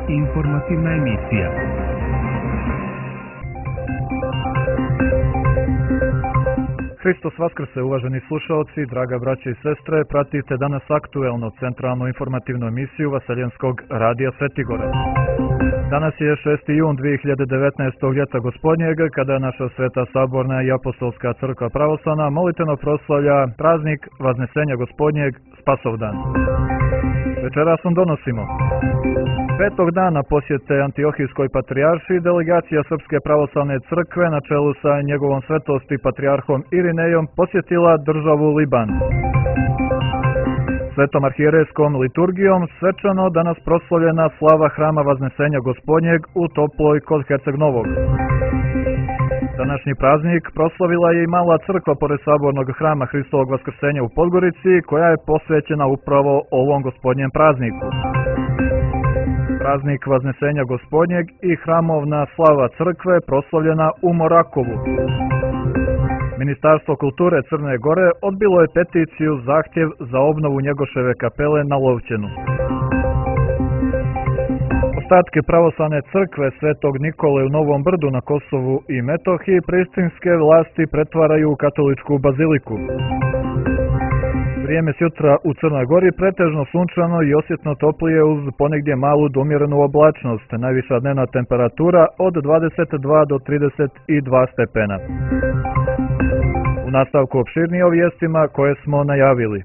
Informativna emisija. Hristos Vaskrse, uvaženi slušaoci, draga braće i sestre, pratite danas aktuelno centralnu informativnu emisiju Vaseljenskog radija Svetigora. Danas je 6. jun 2019. ljeta gospodnjeg, kada naša Sveta Saborna i Apostolska crkva pravoslavna molitveno proslavlja praznik Vaznesenja gospodnjeg, Spasovdan. Večeras vam donosimo petog dana posjete Antiohijskoj patrijaršiji delegacija Srpske pravoslavne crkve na čelu sa njegovom svetosti patrijarhom Irinejom posjetila državu Liban. Svetom arhijerejskom liturgijom svečano danas proslavljena slava hrama Vaznesenja gospodnjeg u Toploj kod Herceg Novog. Današnji praznik proslavila je i mala crkva pored sabornog hrama Hristovog Vaskrsenja u Podgorici, koja je posvećena upravo ovom gospodnjem prazniku. Praznik Vaznesenja gospodnjeg i hramovna slava crkve proslavljena u Morakovu. Ministarstvo kulture Crne Gore odbilo je peticiju zahtjev za obnovu Njegoševe kapele na Lovćenu. Ostatke pravoslavne crkve Svetog Nikole u Novom Brdu na Kosovu i Metohiji prištinske vlasti pretvaraju u katoličku baziliku. Vrijeme sutra u Crnoj Gori pretežno sunčano i osjetno toplije uz ponegdje malu do umjerenu oblačnost, najviša dnevna temperatura od 22 do 32 stepena. U nastavku opširnije o vijestima koje smo najavili.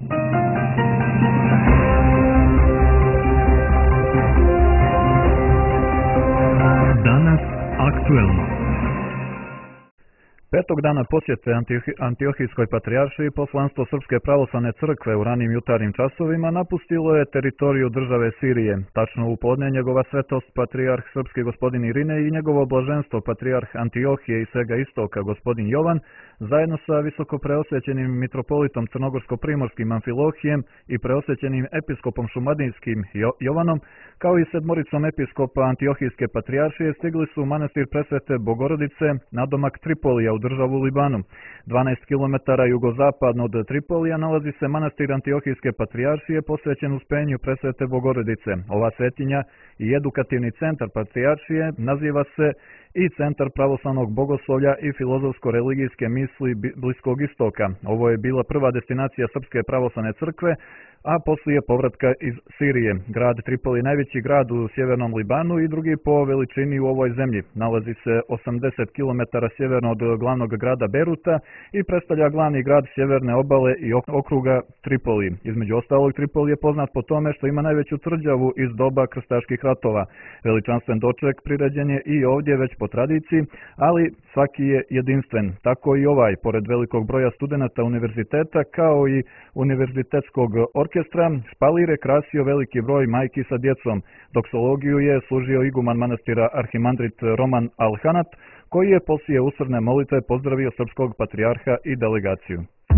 Danas aktuelno. Petog dana posjete Antiohijskoj patrijaršiji poslanstvo Srpske pravoslavne crkve u ranim jutarnjim časovima napustilo je teritoriju države Sirije. Tačno u podne njegova svetost patrijarh srpski gospodin Irinej i njegovo blaženstvo patrijarh Antiohije i svega istoka gospodin Jovan, zajedno sa visoko preosvećenim mitropolitom crnogorsko-primorskim Amfilohijem i preosvećenim episkopom šumadijskim Jovanom, kao i sedmoricom episkopa Antiohijske patrijaršije, stigli su u manastir Presvete Bogorodice, nadomak Tripolija u državu Libanu. 12 km jugozapadno od Tripolija nalazi se manastir Antiohijske patrijaršije posvećen uspenju Presvete Bogorodice. Ova svetinja i edukativni centar patrijaršije naziva se i Centar pravoslavnog bogoslovlja i filozofsko-religijske misli Bliskog istoka. Ovo je bila prva destinacija Srpske pravoslavne crkve, a poslije povratka iz Sirije. Grad Tripoli je najveći grad u sjevernom Libanu i drugi po veličini u ovoj zemlji. Nalazi se 80 km sjeverno od glavnog grada Beruta i predstavlja glavni grad sjeverne obale i okruga Tripoli. Između ostalog, Tripoli je poznat po tome što ima najveću tvrđavu iz doba krstaških ratova. Veličanstven doček priređen je i ovdje već po tradiciji, ali svaki je jedinstven. Tako i ovaj, pored velikog broja studenata univerziteta kao i univerzitetskog orkestra, špalir je krasio veliki broj majki sa djecom. Doksologiju je služio iguman manastira arhimandrit Roman Alhanat, koji je poslije usrdne molitve pozdravio srpskog patrijarha i delegaciju.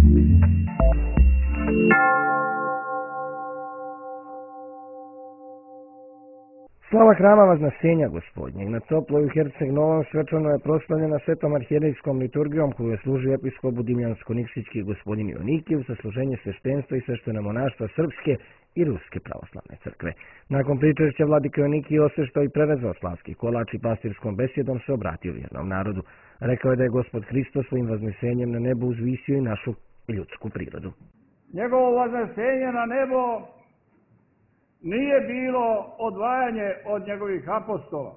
Slava hrama Vaznesenja gospodnjeg na Toploj u Herceg Novom svečano je proslavljena Svetom arhijerejskom liturgijom koju je služio episkop Budimljansko-Nikšićki gospodin Joanikijev sa služenje sveštenstva i svešteno monaštva Srpske i Ruske pravoslavne crkve. Nakon pričešća vladika Joanikijev osveštao i prerezao slavski kolač i pastirskom besjedom se obratio vjernom narodu. Rekao je da je Gospod Hristos svojim vaznesenjem na nebo uzvisio i našu ljudsku prirodu. Njegovo vaznesenje na nebo nije bilo odvajanje od njegovih apostola.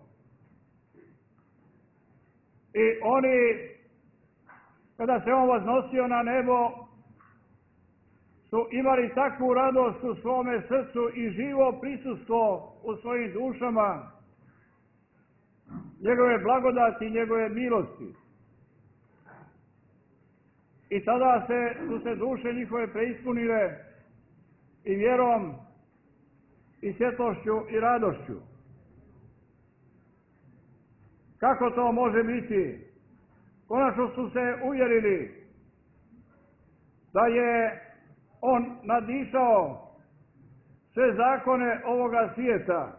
I oni, kada se on vaznosio na nebo, su imali takvu radost u svome srcu i živo prisustvo u svojim dušama njegove blagodati i njegove milosti. I tada su se duše njihove preispunile i vjerom i svjetlošću i radošću. Kako to može biti? Konačno su se uvjerili da je on nadišao sve zakone ovoga svijeta.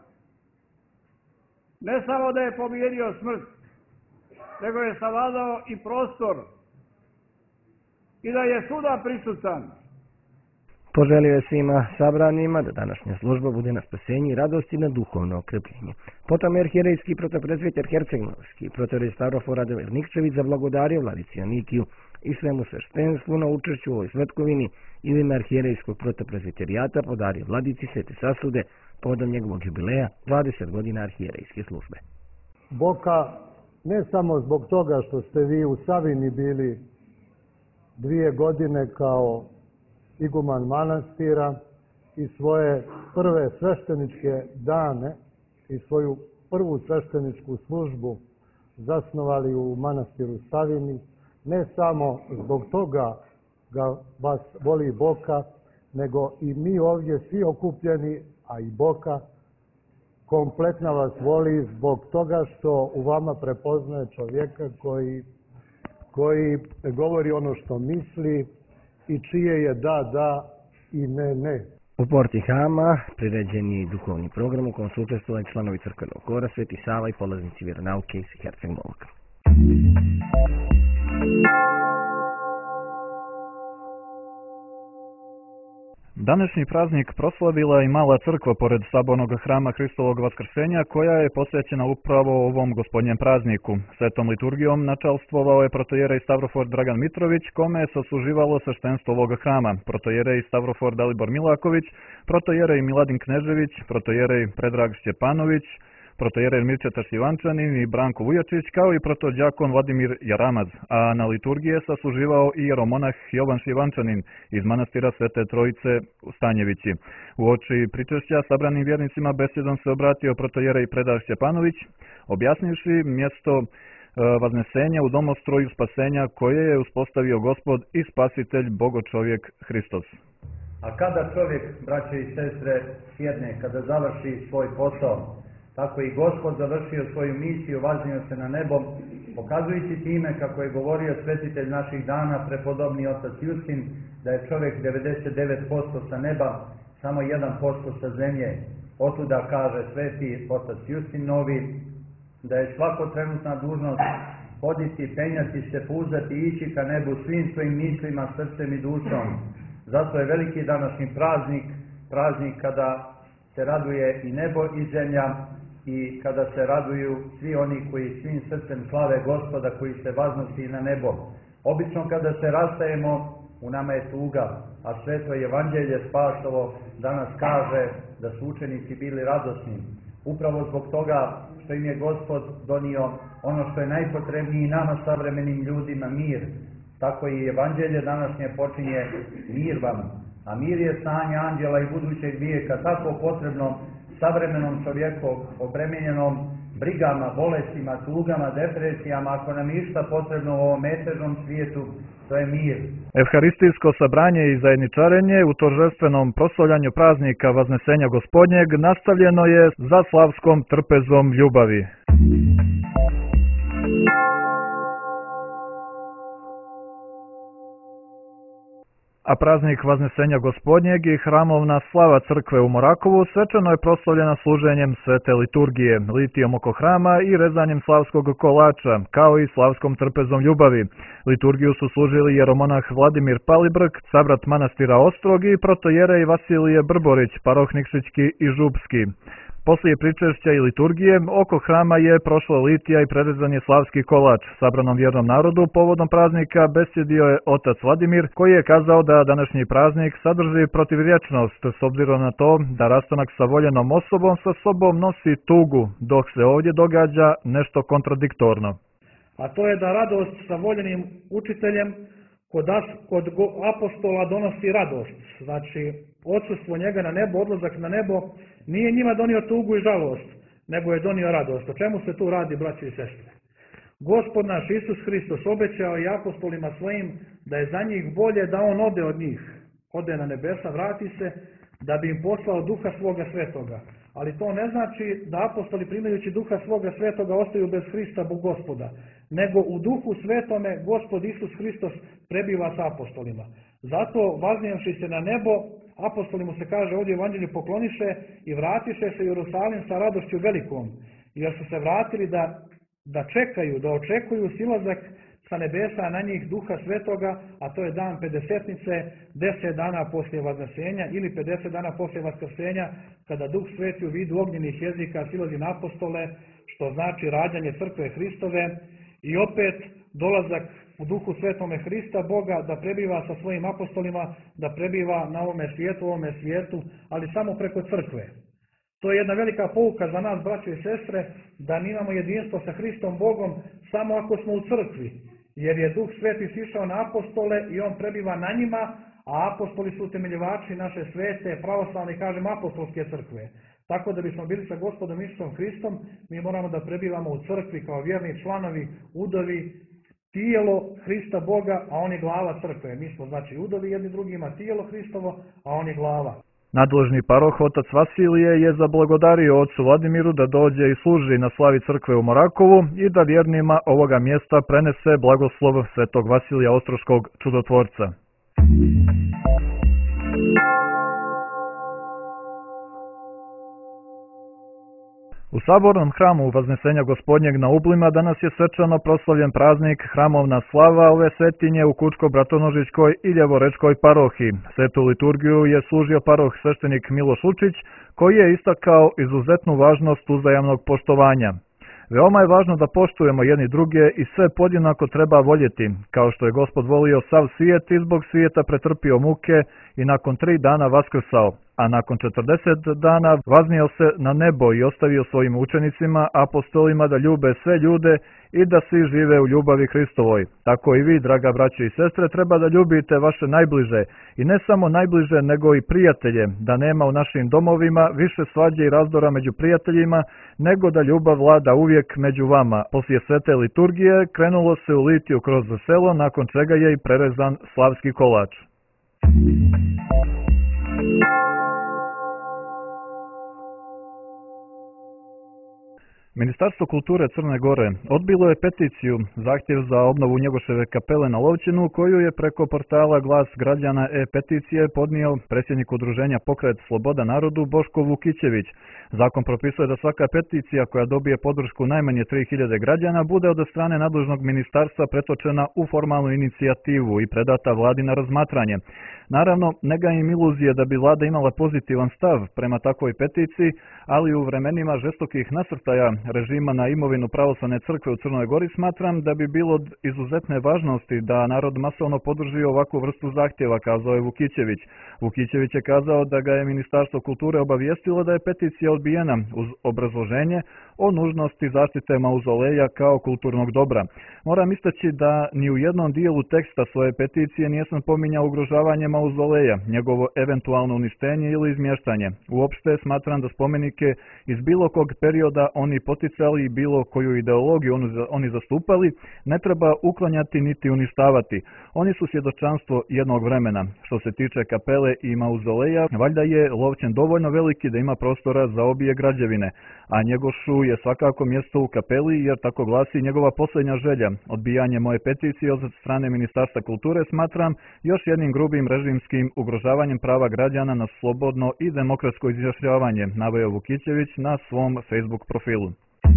Ne samo da je pobijedio smrt, nego je savladao i prostor i da je svuda prisutan. Poželio je svima sabranima da današnja služba bude na spasenje i radosti na duhovno okrepljenje. Potom je arhijerejski protopresviter Herceg-Novski, protorej Stavrofor Radover Nikčević zablagodario vladici Jonikiju i svemu sveštenstvu na učešću u ovoj svetkovini i u ime arhijerejskog protopresviterijata podario vladici Svete Sasude povodom njegovog jubileja 20 godina arhijerejske službe. Boka, ne samo zbog toga što ste vi u Savini bili 2 godine kao iguman manastira i svoje prve svešteničke dane i svoju prvu svešteničku službu zasnovali u manastiru Savini, ne samo zbog toga ga vas voli Boka, nego i mi ovdje svi okupljeni, a i Boka kompletno vas voli zbog toga što u vama prepoznaje čovjeka koji govori ono što misli i čije je da i ne. U porti Hama priređen je i duhovni program u kojem su učestvovali članovi crkvenog kora Sveti Sava i polaznici vjeronauke iz Herceg-Novog. Današnji praznik proslavila i mala crkva pored sabornog hrama Hristovog vaskrsenja, koja je posvećena upravo ovom gospodnjem prazniku. Svetom liturgijom načalstvovao je protojerej Stavrofor Dragan Mitrović, kome je sasluživalo sveštenstvo ovog hrama, protojerej Stavrofor Dalibor Milaković, protojerej Miladin Knežević, protojerej Predrag Šćepanović, protojerej Mirčeta Šljivančanin i Branko Vujačić, kao i protođakon Vladimir Jaramaz, a na liturgiji je sasluživao i jeromonah Jovan Šljivančanin iz manastira Svete Trojice u Stanjevići. Uoči pričešća sabranim vjernicima besedom se obratio protojerej Predrag Šćepanović, objasnivši mjesto vaznesenja u domostroju spasenja koje je uspostavio Gospod i Spasitelj Bogočovjek Hristos. A kada čovjek, braće i sestre, sjedne, kada završi svoj posao, tako i Gospod završio svoju misiju, vaznio se na nebo, pokazujući time, kako je govorio svetitelj naših dana, prepodobni otac Justin, da je čovjek 99% sa neba, samo 1% sa zemlje. Otuda kaže sveti otac Justin Novi, da je svako trenutna dužnost hoditi, penjati se, puzati i ići ka nebu svim svojim mislima, srcem i dušom. Zato je veliki današnji praznik kada se raduje i nebo i zemlja, i kada se raduju svi oni koji svim srcem slave Gospoda, koji se vaznosi na nebo. Obično kada se rastajemo, u nama je tuga, a sveto evanđelje Spasovo danas kaže da su učenici bili radosni. Upravo zbog toga što im je Gospod donio ono što je najpotrebnije nama savremenim ljudima, mir. Tako i evanđelje današnje počinje mir vam, a mir je stanje anđela i budućeg vijeka, tako potrebno savremenom čovjeku obremenjenom brigama, bolestima, tugama, depresijama. Ako nam je išta potrebno u ovom metežnom svijetu, to je mir. Evharistijsko sabranje i zajedničarenje u торжественom proslavljanju praznika Vaznesenja Gospodnjeg nastavljeno je za slavskom trpezom ljubavi. A praznik Vaznesenja Gospodnjeg i hramovna slava crkve u Morakovu svečano je proslavljena služenjem svete liturgije, litijom oko hrama i rezanjem slavskog kolača, kao i slavskom trpezom ljubavi. Liturgiju su služili jeromonah Vladimir Palibrk, sabrat manastira Ostrog i protojerej Vasilije Brborić, paroh Nikšićki i Župski. Poslije pričešća i liturgije, oko hrama je prošla litija i prerezan je slavski kolač. Sabranom vjernom narodu povodom praznika besjedio je otac Vladimir, koji je kazao da današnji praznik sadrži protivrječnost, s obzirom na to da rastanak sa voljenom osobom sa sobom nosi tugu, dok se ovdje događa nešto kontradiktorno. A to je da radost sa voljenim učiteljem kod apostola donosi radost. Znači, odsustvo njega na nebo, odlazak na nebo, nije njima donio tugu i žalost, nego je donio radost. O čemu se tu radi, braći i sestre? Gospod naš Isus Hristos obećao i apostolima svojim da je za njih bolje da on ode od njih, ode na nebesa, vrati se, da bi im poslao duha svoga svetoga. Ali to ne znači da apostoli primajući duha svoga svetoga ostaju bez Hrista Bog Gospoda, nego u duhu svetome Gospod Isus Hristos prebiva sa apostolima. Zato, vaznijevši se na nebo, apostoli mu se kaže ovdje u evanđelju pokloniše i vratiše se u Jerusalim sa radošću velikom, jer su se vratili da čekaju, da očekuju silazak sa nebesa na njih Duha Svetoga, a to je dan Pedesetnice, 10 dana poslije Vaznesenja ili 50 dana poslije Vaskrsenja, kada Duh Sveti u vidu ognjenih jezika silazi na apostole, što znači rađanje crkve Hristove, i opet dolazak u Duhu Svetome Hrista, Boga, da prebiva sa svojim apostolima, da prebiva na ovome svijetu, ali samo preko crkve. To je jedna velika pouka za nas, braćo i sestre, da mi imamo jedinstvo sa Hristom Bogom samo ako smo u crkvi, jer je Duh Sveti sišao na apostole i on prebiva na njima, a apostoli su utemeljivači naše svete, pravoslavne, kažem, apostolske crkve. Tako da bismo bili sa Gospodom Isusom Hristom, mi moramo da prebivamo u crkvi kao vjerni članovi, udovi, tijelo Hrista Boga, a on je glava crkve. Mi smo znači udovi jedni drugima, tijelo Hristovo, a on je glava. Nadležni paroh otac Vasilije je zablagodario ocu Vladimiru da dođe i služi na slavi crkve u Morakovu i da vjernima ovoga mjesta prenese blagoslov svetog Vasilija Ostroškog čudotvorca. U sabornom hramu Vaznesenja Gospodnjeg na Ublima danas je svečano proslavljen praznik Hramovna slava ove svetinje u Kučko-Bratonožićkoj i Ljevorečkoj parohiji. Svetu liturgiju je služio paroh sveštenik Miloš Učić, koji je istakao izuzetnu važnost uzajamnog poštovanja. Veoma je važno da poštujemo jedni druge i sve podjednako treba voljeti, kao što je Gospod volio sav svijet i zbog svijeta pretrpio muke i nakon 3 dana vaskrsao, a nakon 40 dana vaznio se na nebo i ostavio svojim učenicima, apostolima, da ljube sve ljude i da svi žive u ljubavi Hristovoj. Tako i vi, draga braće i sestre, treba da ljubite vaše najbliže, i ne samo najbliže, nego i prijatelje, da nema u našim domovima više svađe i razdora među prijateljima, nego da ljubav vlada uvijek među vama. Poslije svete liturgije krenulo se u litiju kroz selo, nakon čega je i prerezan slavski kolač. Ministarstvo kulture Crne Gore odbilo je peticiju, zahtjev za obnovu Njegoševe kapele na Lovćinu, koju je preko portala Glas građana e-peticije podnio predsjednik udruženja Pokret Sloboda narodu Boško Vukićević. Zakon propisuje da svaka peticija koja dobije podršku najmanje 3000 građana bude od strane nadležnog ministarstva pretočena u formalnu inicijativu i predata vladi na razmatranje. Naravno, ne gajim iluzije da bi vlada imala pozitivan stav prema takvoj peticiji, ali u vremenima žestokih nasrtaja režima na imovinu pravoslavne crkve u Crnoj Gori smatram da bi bilo od izuzetne važnosti da narod masovno podrži ovakvu vrstu zahtjeva, kazao je Vukićević. Vukićević je kazao da ga je Ministarstvo kulture obavijestilo da je peticija odbijena uz obrazloženje o nužnosti zaštite mauzoleja kao kulturnog dobra. Moram istaći da ni u jednom dijelu teksta svoje peticije nisam pominjao ugrožavanje mauzoleja, njegovo eventualno uništenje ili izmještanje. Uopšte smatram da spomenike iz bilo kog perioda oni poticali i bilo koju ideologiju oni zastupali ne treba uklanjati niti uništavati. Oni su svjedočanstvo jednog vremena. Što se tiče kapele i mauzoleja, valjda je Lovćen dovoljno veliki da ima prostora za obje građevine, a Njegošu je svakako mjesto u kapeli jer tako glasi njegova posljednja želja. Odbijanje moje peticije od strane Ministarstva kulture smatram još jednim grubim režimskim ugrožavanjem prava građana na slobodno i demokratsko izjašnjavanje, naveo Vukićević na svom Facebook profilu.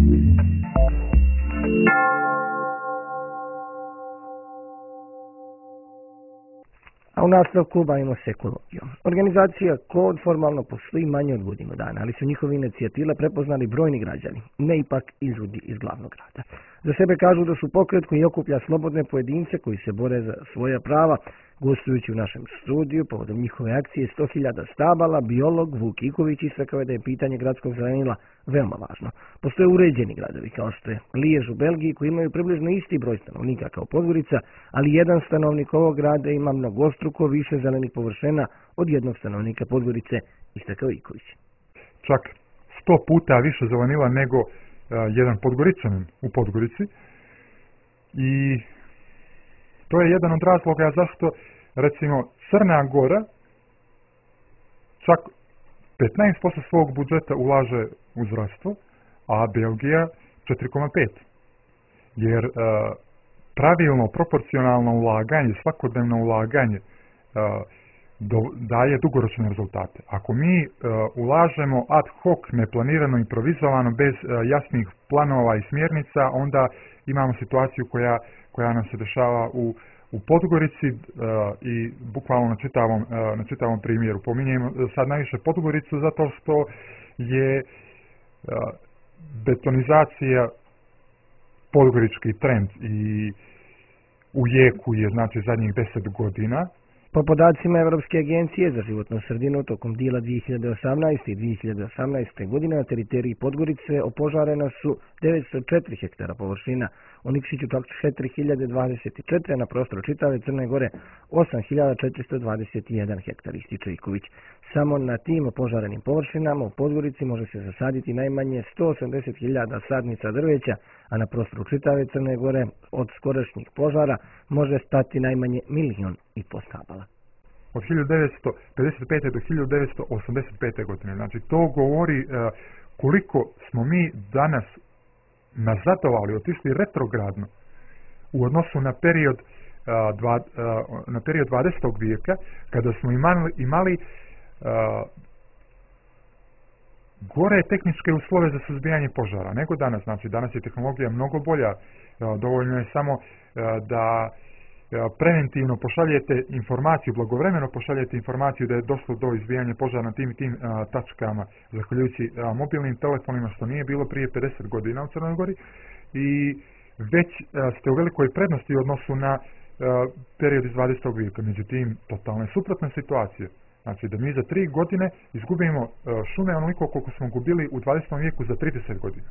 A u nastavku bavimo se ekologijom. Organizacija KOD formalno postoji manje od godinu dana, ali su njihove inicijative prepoznali brojni građani, ne ipak izvodi iz glavnog grada. Za sebe kažu da su pokret koji okuplja slobodne pojedince koji se bore za svoja prava. Gostujući u našem studiju povodom njihove akcije 100.000 stabala, biolog Vuk Iković istakao je da je pitanje gradskog zelenila veoma važno. Postoje uređeni gradovi kao što je Lijež u Belgiji koji imaju približno isti broj stanovnika kao Podgorica, ali jedan stanovnik ovog grada ima mnogostruko više zelenih površina od jednog stanovnika Podgorice, istakao Iković. Čak 100 puta više zelenila nego jedan Podgoričanin u Podgorici i to je jedan od razloga zašto, recimo, Crna Gora čak 15% svog budžeta ulaže u zdravstvo, a Belgija 4,5%. Jer pravilno, proporcionalno ulaganje, svakodnevno ulaganje daje dugoročne rezultate. Ako mi ulažemo ad hoc, neplanirano, improvizovano, bez jasnih planova i smjernica, onda imamo situaciju koja nam se dešava u Podgorici i bukvalno na čitavom primjeru. Pominjem sad najviše Podgoricu zato što je betonizacija podgorički trend i u jeku je znači zadnjih 10 godina. Po podacima Europske agencije za životnu sredinu, tokom dijela 2018. i 2018. godine na teritoriji Podgorice opožarena su 904 hektara površina, u Nikšiću čak 4024, a na prostoru čitave Crne Gore 8421 hektar, ističe Iković. Samo na tim opožarenim površinama u Podgorici može se zasaditi najmanje 180.000 sadnica drveća, a na prostoru čitave Crne Gore od skorašnjih požara može stati najmanje 1,5 miliona stabala. Od 1955. do 1985. godine. Znači, to govori koliko smo mi danas nazadovali, otišli retrogradno u odnosu na period 20. vijeka, kada smo imali gore tehničke uslove za suzbijanje požara nego danas. Znači, danas je tehnologija mnogo bolja. Dovoljno je samo da preventivno pošaljete informaciju, blagovremeno pošaljete informaciju da je došlo do izbijanja požara na tim i tim tačkama, zahvaljujući mobilnim telefonima, što nije bilo prije 50 godina u Crnoj Gori, i već ste u velikoj prednosti u odnosu na period iz 20. vijeka. Međutim, totalno je suprotna situacija. Znači, da mi za 3 godine izgubimo šume onoliko koliko smo gubili u 20. vijeku za 30 godina.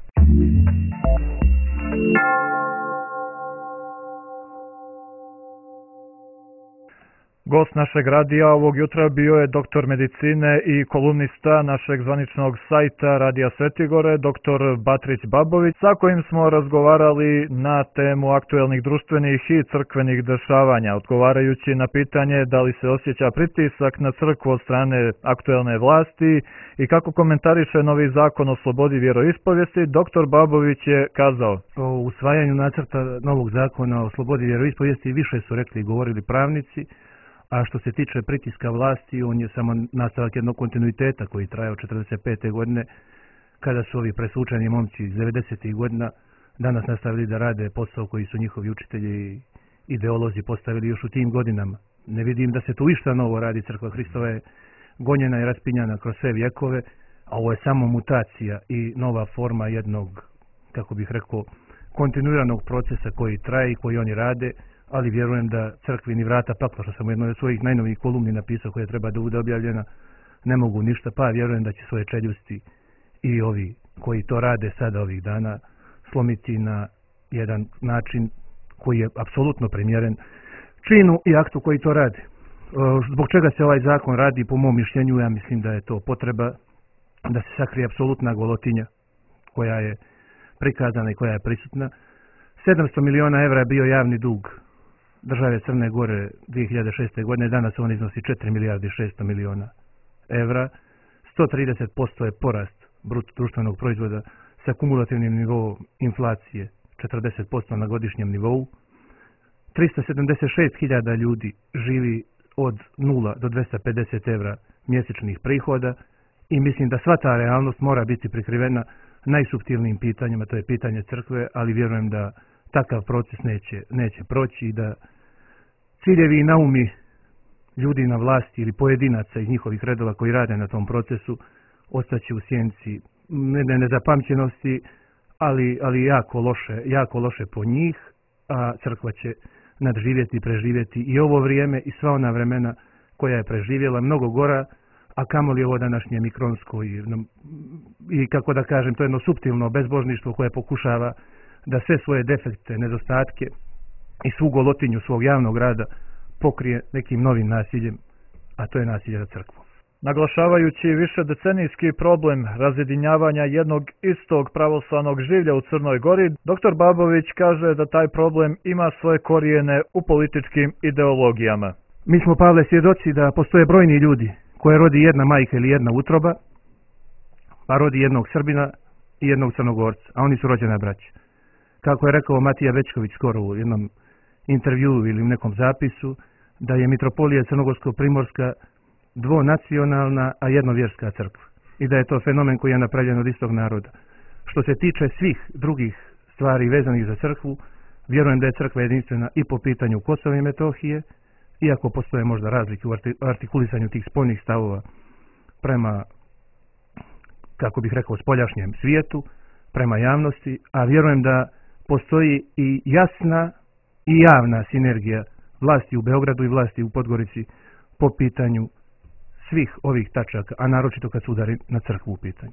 Gost našeg radija ovog jutra bio je doktor medicine i kolumnista našeg zvaničnog sajta Radija Svetigore, doktor Batrić Babović, sa kojim smo razgovarali na temu aktuelnih društvenih i crkvenih dešavanja, odgovarajući na pitanje da li se osjeća pritisak na crkvu od strane aktuelne vlasti i kako komentariše novi zakon o slobodi vjeroispovijesti. Doktor Babović je kazao: o usvajanju nacrta novog zakona o slobodi vjeroispovijesti više su rekli i govorili pravnici. A što se tiče pritiska vlasti, on je samo nastavak jednog kontinuiteta koji traje od 1945. godine, kada su ovi presvučeni momci iz 90. godina danas nastavili da rade posao koji su njihovi učitelji i ideolozi postavili još u tim godinama. Ne vidim da se tu išta novo radi. Crkva Hristova je gonjena i raspinjana kroz sve vjekove, a ovo je samo mutacija i nova forma jednog, kako bih rekao, kontinuiranog procesa koji traje i koji oni rade, ali vjerujem da crkvi ni vrata pakla, što sam u jednoj od svojih najnovijih kolumni napisao koja treba da bude objavljena, ne mogu ništa, pa vjerujem da će svoje čeljusti i ovi koji to rade sada ovih dana slomiti na jedan način koji je apsolutno primjeren činu i aktu koji to rade. Zbog čega se ovaj zakon radi, po mom mišljenju, ja mislim da je to potreba da se sakrije apsolutna golotinja koja je prikazana i koja je prisutna. 700 miliona evra je bio javni dug države Crne Gore 2006. godine, danas on iznosi 4 milijarde 600 miliona evra. 130% je porast bruto društvenog proizvoda sa kumulativnim nivoom inflacije 40% na godišnjem nivou. 376.000 ljudi živi od 0 do 250 evra mjesečnih prihoda i mislim da sva ta realnost mora biti prikrivena najsuptilnijim pitanjima, to je pitanje crkve, ali vjerujem da takav proces neće proći i da ciljevi i naumi ljudi na vlasti ili pojedinaca iz njihovih redova koji rade na tom procesu ostaće u sjenci nezapamćenosti, ali jako loše po njih, a crkva će nadživjeti i preživjeti i ovo vrijeme i sva ona vremena koja je preživjela mnogo gora, a kamoli ovo današnje mikronsko i kako da kažem, to jedno suptilno bezbožništvo koje pokušava da sve svoje defekte, nedostatke i svu golotinju svog javnog rada pokrije nekim novim nasiljem, a to je nasilje za crkvu. Naglašavajući višedecenijski problem razjedinjavanja jednog istog pravoslavnog življa u Crnoj Gori, dr. Babović kaže da taj problem ima svoje korijene u političkim ideologijama. Mi smo, Pavle, svjedoci da postoje brojni ljudi koje rodi jedna majka ili jedna utroba, pa rodi jednog Srbina i jednog Crnogorca, a oni su rođena braća. Kako je rekao Matija Večković skoro u jednom intervjuu ili u nekom zapisu, da je mitropolija Crnogorsko-Primorska dvonacionalna, a jednovjerska crkva. I da je to fenomen koji je napravljen od istog naroda. Što se tiče svih drugih stvari vezanih za crkvu, vjerujem da je crkva jedinstvena i po pitanju Kosova i Metohije, iako postoje možda razlike u artikulisanju tih spoljnih stavova prema, kako bih rekao, spoljašnjem svijetu, prema javnosti, a vjerujem da postoji i jasna i javna sinergija vlasti u Beogradu i vlasti u Podgorici po pitanju svih ovih tačaka, a naročito kad se udari na crkvu u pitanju.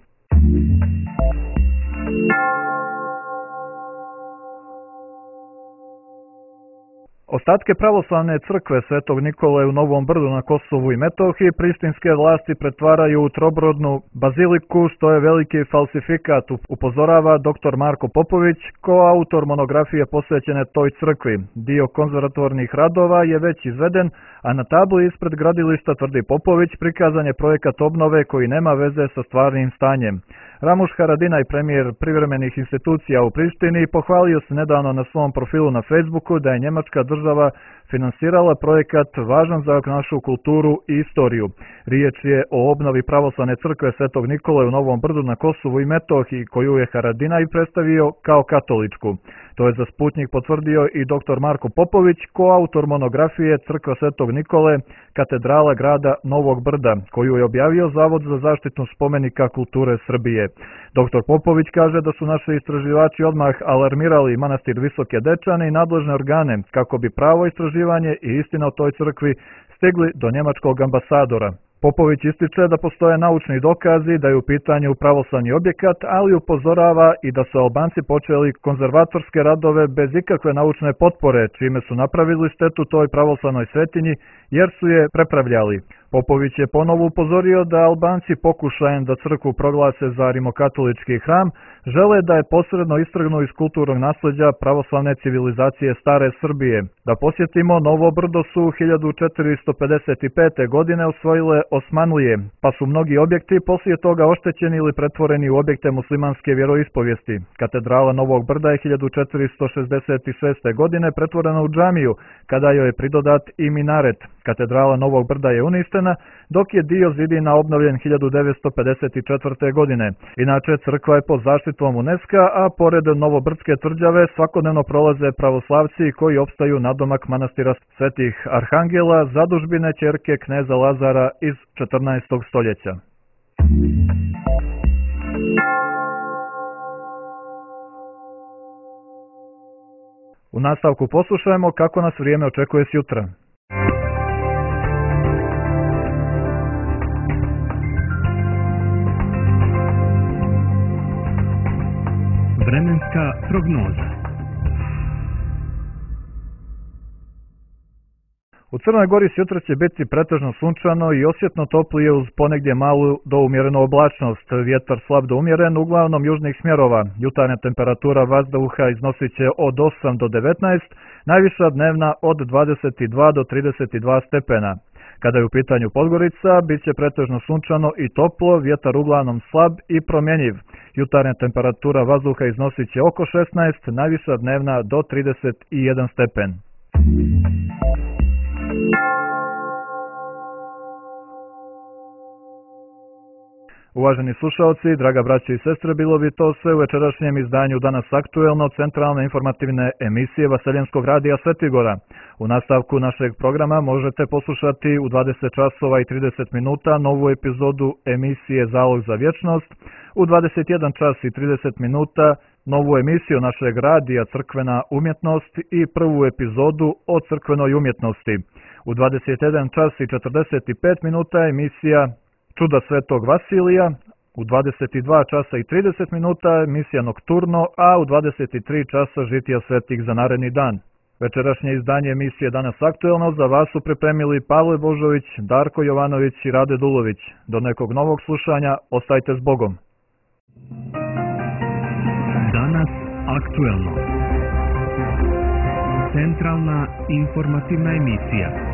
Ostatke pravoslavne crkve Svetog Nikole u Novom Brdu na Kosovu i Metohiji prištinske vlasti pretvaraju u trobrodnu baziliku, što je veliki falsifikat, upozorava dr. Marko Popović, koautor monografije posvećene toj crkvi. Dio konzervatornih radova je već izveden, a na tabli ispred gradilišta, tvrdi Popović, prikazan je projekat obnove koji nema veze sa stvarnim stanjem. Ramuš Haradinaj, premijer privremenih institucija u Prištini, pohvalio se nedavno na svom profilu na Facebooku da je njemačka država finansirala projekat važan za našu kulturu i istoriju. Riječ je o obnovi pravoslavne crkve Svetog Nikole u Novom Brdu na Kosovu i Metohiji, koju je Haradinaj predstavio kao katoličku. To je za Sputnjik potvrdio i dr. Marko Popović, koautor monografije Crkva Svetog Nikole, katedrala grada Novog Brda, koju je objavio Zavod za zaštitu spomenika kulture Srbije. Dr. Popović kaže da su naši istraživači odmah alarmirali manastir Visoke Dečane i nadležne organe kako bi pravo istraživanje i istina o toj crkvi stigli do njemačkog ambasadora. Popović ističe da postoje naučni dokazi da je u pitanju pravoslavni objekat, ali upozorava i da su Albanci počeli konzervatorske radove bez ikakve naučne potpore, čime su napravili štetu toj pravoslavnoj svetinji jer su je prepravljali. Popović je ponovo upozorio da Albanci pokušajem da crkvu proglase za rimokatolički hram žele da je posredno istrgnu iz kulturnog nasleđa pravoslavne civilizacije stare Srbije. Da posjetimo, Novo Brdo su 1455. godine osvojile Osmanlije, pa su mnogi objekti poslije toga oštećeni ili pretvoreni u objekte muslimanske vjeroispovijesti. Katedrala Novog Brda je 1466. godine pretvorena u džamiju, kada joj je pridodat i minaret. Katedrala Novog Brda je uništena, dok je dio zidina obnovljen 1954. godine. Inače, crkva je pod zaštitom UNESCO-a, a pored Novobrdske tvrđave svakodnevno prolaze pravoslavci koji opstaju nadomak manastira Svetih Arhangela, zadužbine ćerke kneza Lazara iz 14. stoljeća. U nastavku poslušajmo kako nas vrijeme očekuje sutra. Vremenska prognoza. U Crnoj Gori sutra će biti pretežno sunčano i osjetno toplije uz ponegdje malu do umjerenu oblačnost. Vjetar slab do umjeren, uglavnom južnih smjerova. Jutarnja temperatura vazduha iznosit će od 8 do 19, najviša dnevna od 22 do 32 stepena. Kada je u pitanju Podgorica, bit će pretežno sunčano i toplo, vjetar uglavnom slab i promjenjiv. Jutarnja temperatura vazduha iznosit će oko 16, najviša dnevna do 31 stepen. Uvaženi slušalci, draga braće i sestre, bilo bi to sve u večerašnjem izdanju Danas aktuelno centralne informativne emisije Vaseljenskog radija Svetigora. U nastavku našeg programa možete poslušati u 20 časova i 30 minuta novu epizodu emisije Zalog za vječnost, u 21 čas i 30 minuta novu emisiju našeg radija Crkvena umjetnost i prvu epizodu o crkvenoj umjetnosti. U 21 čas i 45 minuta emisija Čuda Svetog Vasilija, u 22 časa i 30 minuta emisija Nokturno, a u 23 časa Žitija svetih za naredni dan. Večerašnje izdanje emisije Danas aktuelno za vas su pripremili Pavle Božović, Darko Jovanović i Rade Dulović. Do nekog novog slušanja, ostajte s Bogom. Danas aktuelno. Centralna informativna emisija.